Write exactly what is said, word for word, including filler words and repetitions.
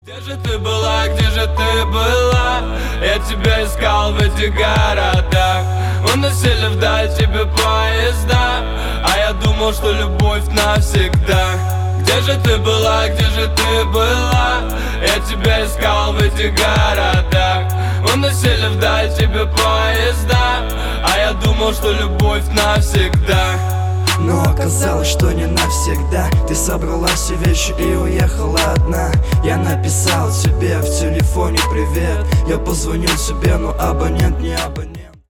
Где же ты была, где же ты была? Я тебя искал в этих городах. Уносили вдаль тебе поезда, а я думал, что любовь навсегда. Где же ты была, где же ты была? Я тебя искал в этих городах. Уносили вдаль тебе поезда, а я думал, что любовь навсегда. Но оказалось, что не навсегда. Ты собрала все вещи и уехала одна. Я написал тебе в телефоне привет. Я позвонил себе, но абонент не абонент.